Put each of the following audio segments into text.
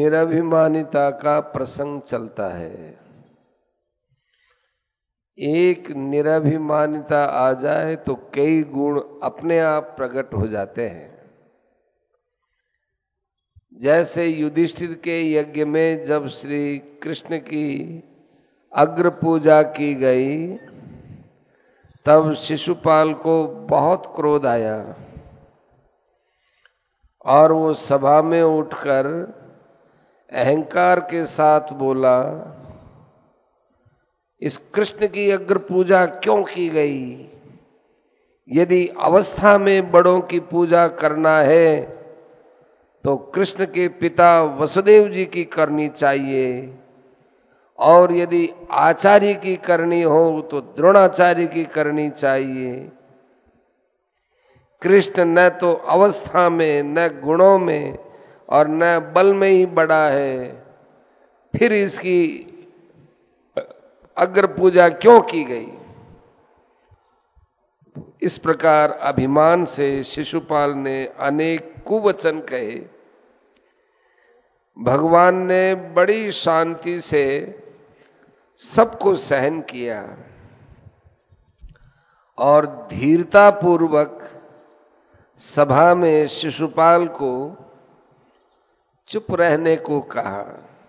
निरभिमानिता का प्रसंग चलता है। एक निरभिमानिता आ जाए तो कई गुण अपने आप प्रकट हो जाते हैं। जैसे युधिष्ठिर के यज्ञ में जब श्री कृष्ण की अग्र पूजा की गई, तब शिशुपाल को बहुत क्रोध आया और वो सभा में उठकर अहंकार के साथ बोला, इस कृष्ण की अग्र पूजा क्यों की गई? यदि अवस्था में बड़ों की पूजा करना है तो कृष्ण के पिता वसुदेव जी की करनी चाहिए, और यदि आचार्य की करनी हो तो द्रोणाचार्य की करनी चाहिए। कृष्ण न तो अवस्था में, न गुणों में और न बल में ही बड़ा है, फिर इसकी अग्र पूजा क्यों की गई? इस प्रकार अभिमान से शिशुपाल ने अनेक कुवचन कहे। भगवान ने बड़ी शांति से सबको सहन किया और धीरता पूर्वक सभा में शिशुपाल को चुप रहने को कहा।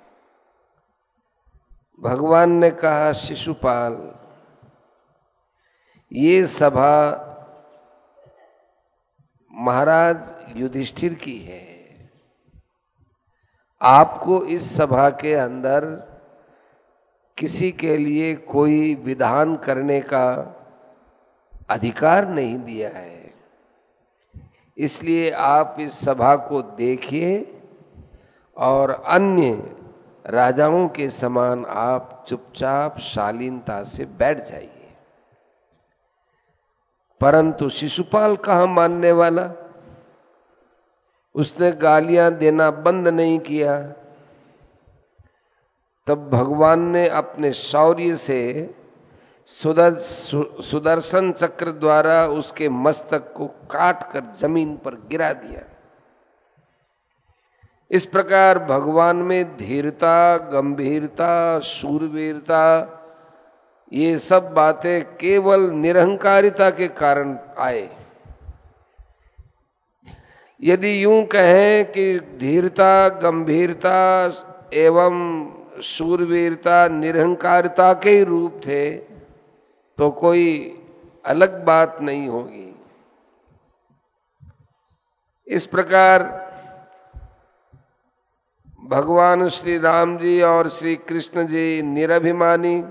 भगवान ने कहा, शिशुपाल, ये सभा महाराज युधिष्ठिर की है। आपको इस सभा के अंदर किसी के लिए कोई विधान करने का अधिकार नहीं दिया है। इसलिए आप इस सभा को देखिए और अन्य राजाओं के समान आप चुपचाप शालीनता से बैठ जाइए। परंतु शिशुपाल कहाँ मानने वाला, उसने गालियां देना बंद नहीं किया। तब भगवान ने अपने शौर्य से सुदर्शन चक्र द्वारा उसके मस्तक को काट कर जमीन पर गिरा दिया। इस प्रकार भगवान में धीरता, गंभीरता, शूरवीरता, ये सब बातें केवल निरहंकारिता के कारण आए। यदि यूं कहें कि धीरता, गंभीरता एवं शूरवीरता निरहंकारिता के ही रूप थे तो कोई अलग बात नहीं होगी। इस प्रकार भगवान श्री राम जी और श्री कृष्ण जी निरभिमानी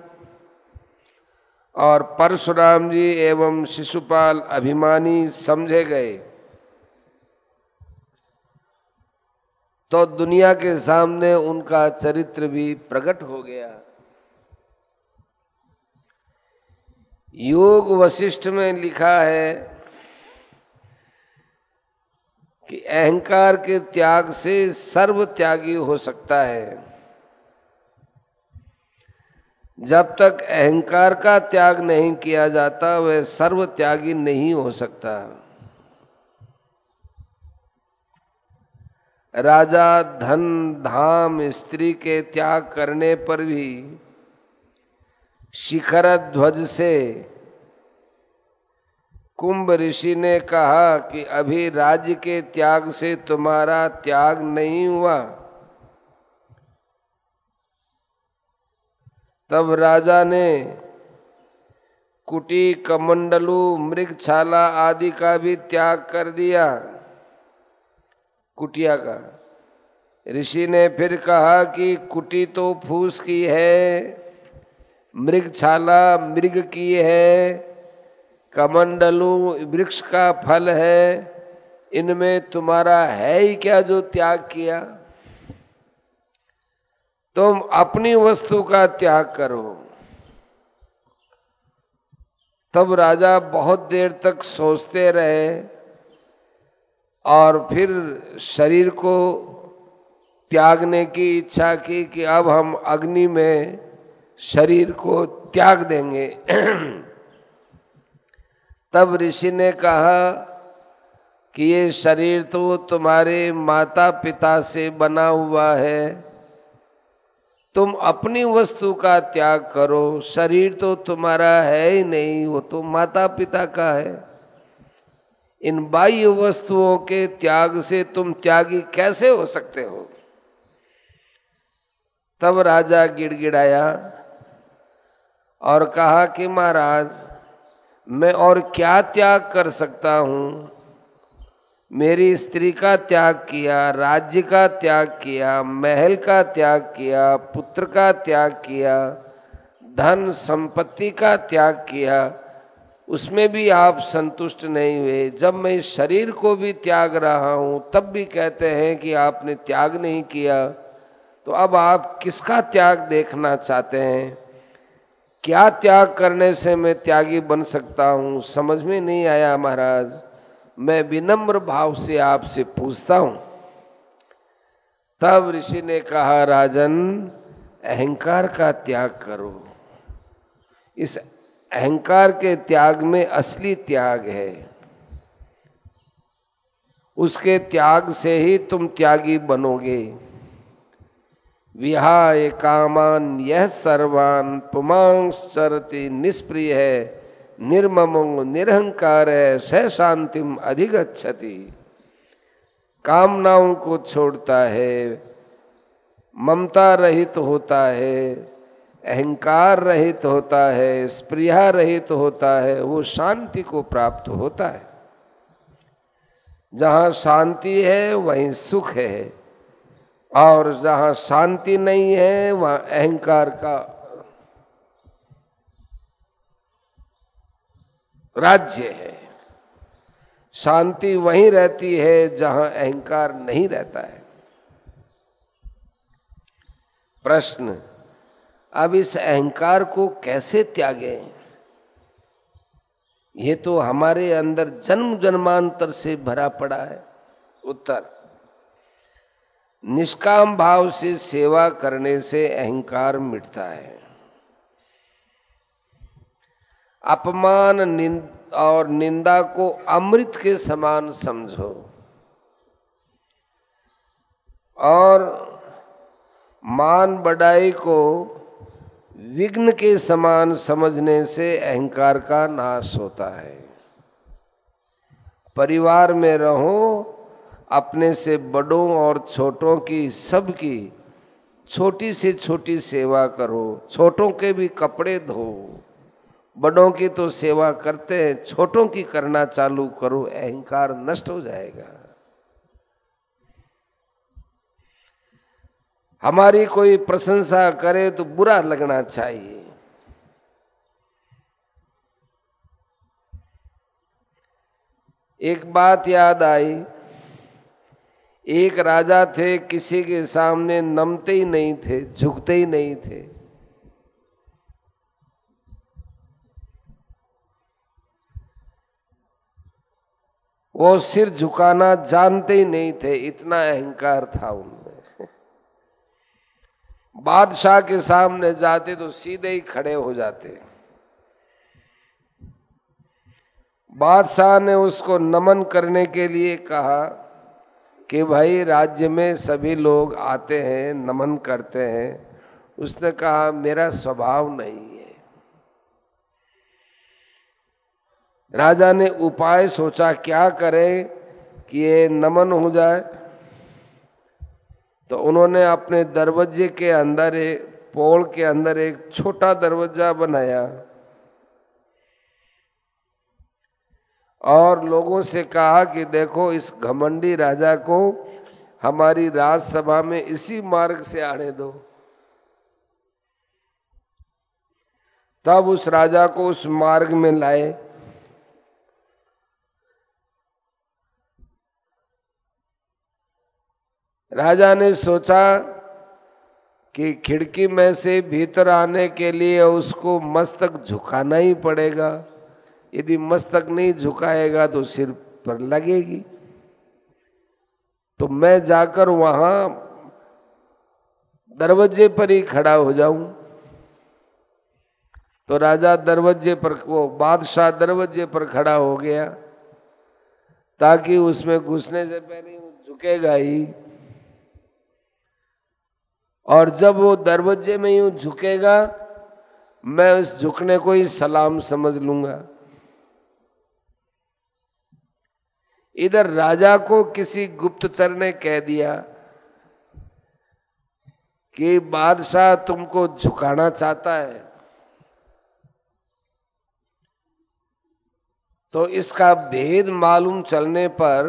और परशुराम जी एवं शिशुपाल अभिमानी समझे गए तो दुनिया के सामने उनका चरित्र भी प्रकट हो गया। योग वशिष्ठ में लिखा है कि अहंकार के त्याग से सर्व त्यागी हो सकता है। जब तक अहंकार का त्याग नहीं किया जाता वह सर्व त्यागी नहीं हो सकता। राजा धन, धाम, स्त्री के त्याग करने पर भी शिखर ध्वज से कुंभ ऋषि ने कहा कि अभी राज्य के त्याग से तुम्हारा त्याग नहीं हुआ। तब राजा ने कुटी, कमंडलू, मृगछाला आदि का भी त्याग कर दिया, कुटिया का। ऋषि ने फिर कहा कि कुटी तो फूस की है, मृगछाला मृग की है, कमंडलू वृक्ष का फल है, इनमें तुम्हारा है ही क्या जो त्याग किया? तुम अपनी वस्तु का त्याग करो। तब राजा बहुत देर तक सोचते रहे और फिर शरीर को त्यागने की इच्छा की कि अब हम अग्नि में शरीर को त्याग देंगे। तब ऋषि ने कहा कि ये शरीर तो तुम्हारे माता पिता से बना हुआ है, तुम अपनी वस्तु का त्याग करो। शरीर तो तुम्हारा है ही नहीं, वो तो माता पिता का है। इन बाह्य वस्तुओं के त्याग से तुम त्यागी कैसे हो सकते हो? तब राजा गिड़गिड़ाया और कहा कि महाराज, मैं और क्या त्याग कर सकता हूं? मेरी स्त्री का त्याग किया, राज्य का त्याग किया, महल का त्याग किया, पुत्र का त्याग किया, धन संपत्ति का त्याग किया, उसमें भी आप संतुष्ट नहीं हुए। जब मैं इस शरीर को भी त्याग रहा हूं तब भी कहते हैं कि आपने त्याग नहीं किया। तो अब आप किसका त्याग देखना चाहते हैं? क्या त्याग करने से मैं त्यागी बन सकता हूं? समझ में नहीं आया महाराज। मैं विनम्र भाव से आपसे पूछता हूं। तब ऋषि ने कहा, राजन, अहंकार का त्याग करो। इस अहंकार के त्याग में असली त्याग है। उसके त्याग से ही तुम त्यागी बनोगे। विहाय कामान यह सर्वान पुमांश्चरति निष्प्रिय है, निर्ममो निरहंकार है, स शांतिम अधिगच्छति। कामनाओं को छोड़ता है, ममता रहित होता है, अहंकार रहित होता है, स्पृहा रहित होता है, वो शांति को प्राप्त होता है। जहां शांति है वहीं सुख है, और जहां शांति नहीं है वहां अहंकार का राज्य है। शांति वहीं रहती है जहां अहंकार नहीं रहता है। प्रश्न, अब इस अहंकार को कैसे त्यागें? ये तो हमारे अंदर जन्म जन्मांतर से भरा पड़ा है। उत्तर, निष्काम भाव से सेवा करने से अहंकार मिटता है। अपमान और निंदा को अमृत के समान समझो, और मान बढ़ाई को विघ्न के समान समझने से अहंकार का नाश होता है। परिवार में रहो, अपने से बड़ों और छोटों की, सबकी छोटी से छोटी सेवा करो। छोटों के भी कपड़े धो, बड़ों की तो सेवा करते हैं, छोटों की करना चालू करो, अहंकार नष्ट हो जाएगा। हमारी कोई प्रशंसा करे तो बुरा लगना चाहिए। एक बात याद आई, एक राजा थे, किसी के सामने नमते ही नहीं थे, झुकते ही नहीं थे। वो सिर झुकाना जानते ही नहीं थे, इतना अहंकार था उनमें। बादशाह के सामने जाते तो सीधे ही खड़े हो जाते। बादशाह ने उसको नमन करने के लिए कहा कि भाई, राज्य में सभी लोग आते हैं, नमन करते हैं। उसने कहा, मेरा स्वभाव नहीं है। राजा ने उपाय सोचा, क्या करें कि ये नमन हो जाए। तो उन्होंने अपने दरवाजे के अंदर, पोल के अंदर एक छोटा दरवाजा बनाया और लोगों से कहा कि देखो, इस घमंडी राजा को हमारी राजसभा में इसी मार्ग से आने दो। तब उस राजा को उस मार्ग में लाए। राजा ने सोचा कि खिड़की में से भीतर आने के लिए उसको मस्तक झुकाना ही पड़ेगा। यदि मस्तक नहीं झुकाएगा तो सिर पर लगेगी। तो मैं जाकर वहां दरवाजे पर ही खड़ा हो जाऊं। तो राजा दरवाजे पर, वो बादशाह दरवाजे पर खड़ा हो गया। ताकि उसमें घुसने से पहले वो झुकेगा ही, और जब वो दरवाजे में यूं झुकेगा मैं उस झुकने को ही सलाम समझ लूंगा। इधर राजा को किसी गुप्तचर ने कह दिया कि बादशाह तुमको झुकाना चाहता है, तो इसका भेद मालूम चलने पर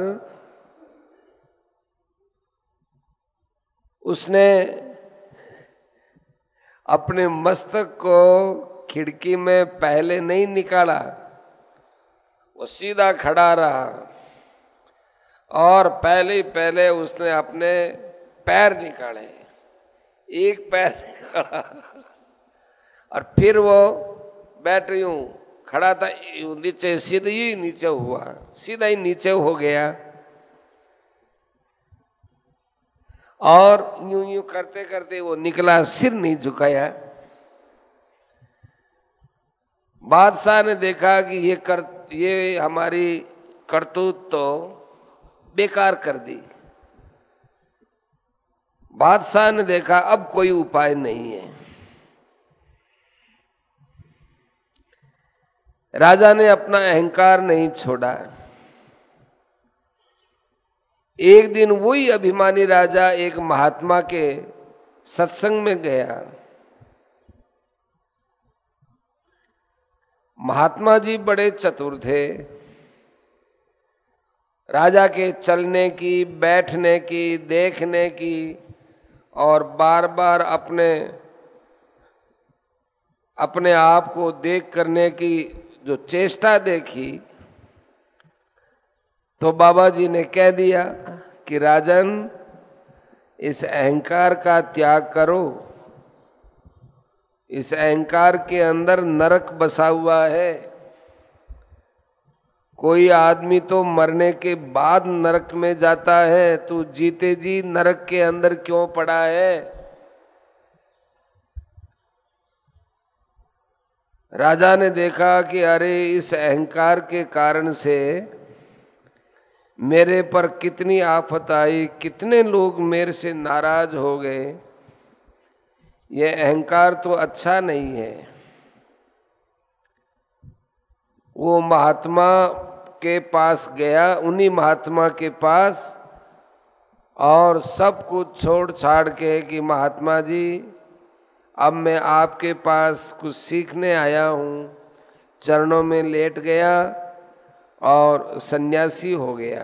उसने अपने मस्तक को खिड़की में पहले नहीं निकाला, वो सीधा खड़ा रहा और पहले उसने अपने पैर निकाले, एक पैर निकाला और फिर वो बैठ यूं खड़ा था, नीचे सीधा ही नीचे हुआ, सीधा ही नीचे हो गया और यूं यूं करते करते वो निकला, सिर नहीं झुकाया। बादशाह ने देखा कि ये हमारी करतूत तो बेकार कर दी। बादशाह ने देखा अब कोई उपाय नहीं है। राजा ने अपना अहंकार नहीं छोड़ा। एक दिन वही अभिमानी राजा एक महात्मा के सत्संग में गया। महात्मा जी बड़े चतुर थे। राजा के चलने की, बैठने की, देखने की और बार बार अपने आप को देख करने की जो चेष्टा देखी, तो बाबा जी ने कह दिया कि राजन, इस अहंकार का त्याग करो। इस अहंकार के अंदर नरक बसा हुआ है। कोई आदमी तो मरने के बाद नरक में जाता है, तू जीते जी नरक के अंदर क्यों पड़ा है? राजा ने देखा कि अरे इस अहंकार के कारण से मेरे पर कितनी आफत आई, कितने लोग मेरे से नाराज हो गए। ये अहंकार तो अच्छा नहीं है। वो महात्मा के पास गया, उन्हीं महात्मा के पास, और सब कुछ छोड़ छाड़ के कि महात्मा जी अब मैं आपके पास कुछ सीखने आया हूं, चरणों में लेट गया और सन्यासी हो गया।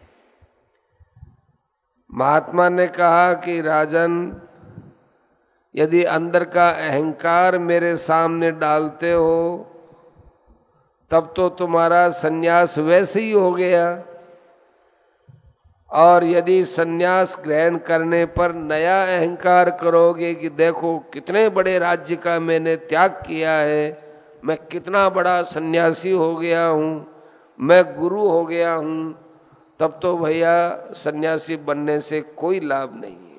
महात्मा ने कहा कि राजन, यदि अंदर का अहंकार मेरे सामने डालते हो तब तो तुम्हारा सन्यास वैसे ही हो गया, और यदि सन्यास ग्रहण करने पर नया अहंकार करोगे कि देखो कितने बड़े राज्य का मैंने त्याग किया है, मैं कितना बड़ा सन्यासी हो गया हूं, मैं गुरु हो गया हूं, तब तो भैया सन्यासी बनने से कोई लाभ नहीं है।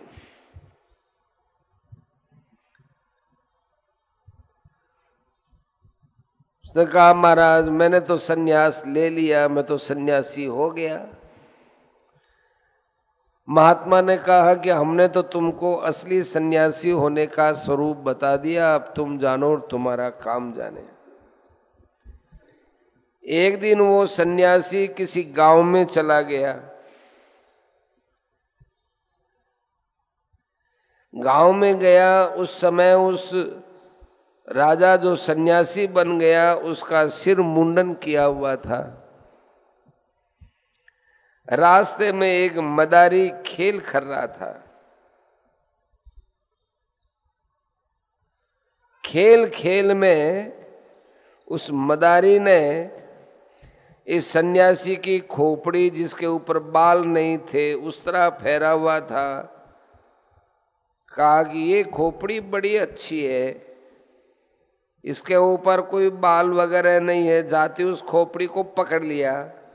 उसने कहा महाराज मैंने तो सन्यास ले लिया, मैं तो सन्यासी हो गया। महात्मा ने कहा कि हमने तो तुमको असली सन्यासी होने का स्वरूप बता दिया, अब तुम जानो और तुम्हारा काम जाने। एक दिन वो सन्यासी किसी गांव में चला गया। गांव में गया, उस समय उस राजा जो सन्यासी बन गया उसका सिर मुंडन किया हुआ था। रास्ते में एक मदारी खेल कर रहा था। खेल खेल में उस मदारी ने इस सन्यासी की खोपड़ी, जिसके ऊपर बाल नहीं थे, उस तरह फेरा हुआ था, कहा कि ये खोपड़ी बड़ी अच्छी है, इसके ऊपर कोई बाल वगैरह नहीं है। जाते उस खोपड़ी को पकड़ लिया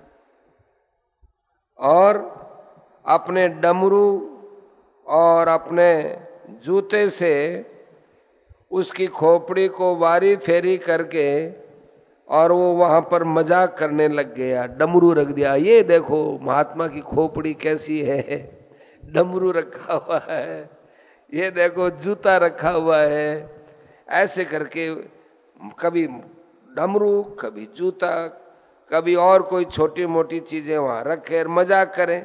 और अपने डमरू और अपने जूते से उसकी खोपड़ी को वारी फेरी करके और वो वहां पर मजाक करने लग गया, डमरू रख दिया। ये देखो महात्मा की खोपड़ी कैसी है, डमरू रखा हुआ है, ये देखो जूता रखा हुआ है। ऐसे करके कभी डमरू, कभी जूता, कभी और कोई छोटी मोटी चीजें वहां रखे और मजाक करें।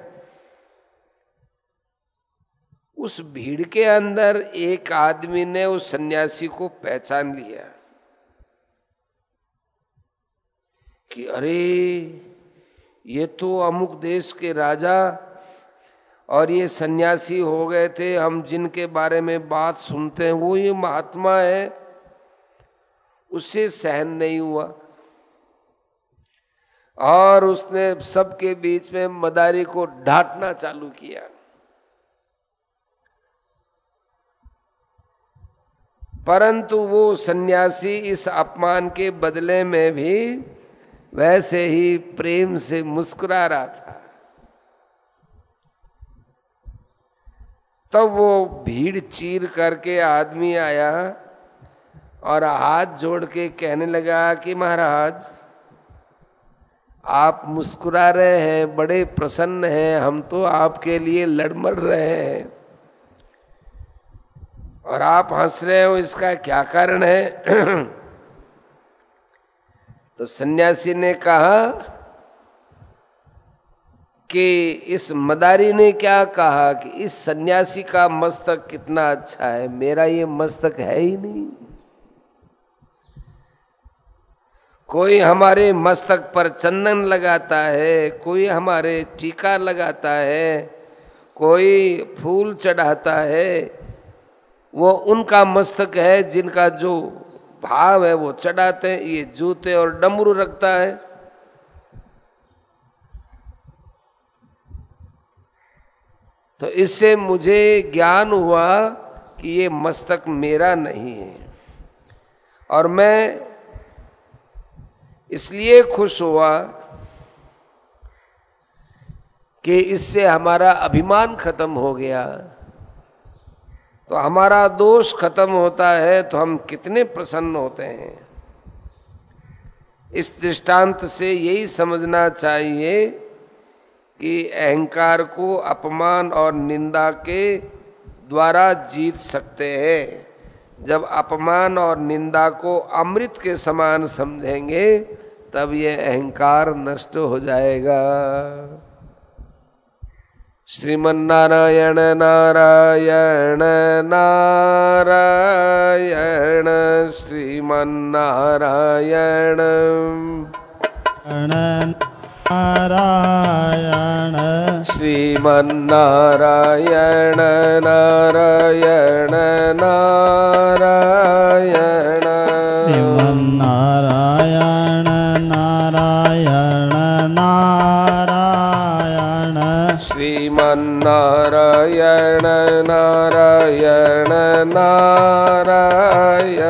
उस भीड़ के अंदर एक आदमी ने उस सन्यासी को पहचान लिया कि अरे ये तो अमुक देश के राजा और ये सन्यासी हो गए थे, हम जिनके बारे में बात सुनते हैं वो ये महात्मा है। उससे सहन नहीं हुआ और उसने सबके बीच में मदारी को ढांटना चालू किया। परंतु वो सन्यासी इस अपमान के बदले में भी वैसे ही प्रेम से मुस्कुरा रहा था। तब वो भीड़ चीर करके आदमी आया और हाथ जोड़ के कहने लगा कि महाराज आप मुस्कुरा रहे हैं, बड़े प्रसन्न हैं, हम तो आपके लिए लड़ मर रहे हैं और आप हंस रहे हो, इसका क्या कारण है? तो सन्यासी ने कहा कि इस मदारी ने क्या कहा कि इस सन्यासी का मस्तक कितना अच्छा है, मेरा ये मस्तक है ही नहीं। कोई हमारे मस्तक पर चंदन लगाता है, कोई हमारे टीका लगाता है, कोई फूल चढ़ाता है, वो उनका मस्तक है जिनका जो भाव है वो चढ़ाते हैं। ये जूते और डमरू रखता है। तो इससे मुझे ज्ञान हुआ कि ये मस्तक मेरा नहीं है और मैं इसलिए खुश हुआ कि इससे हमारा अभिमान खत्म हो गया। तो हमारा दोष खत्म होता है तो हम कितने प्रसन्न होते हैं। इस दृष्टांत से यही समझना चाहिए कि अहंकार को अपमान और निंदा के द्वारा जीत सकते हैं। जब अपमान और निंदा को अमृत के समान समझेंगे तब ये अहंकार नष्ट हो जाएगा। श्रीमन्नारायण नारायण नारायण श्रीमन्नारायण नारायण श्रीमन्नारायण नारायण नारायण श्रीमन्नारायण नारायण नारायण श्रीमन्नारायण नारायण नारायण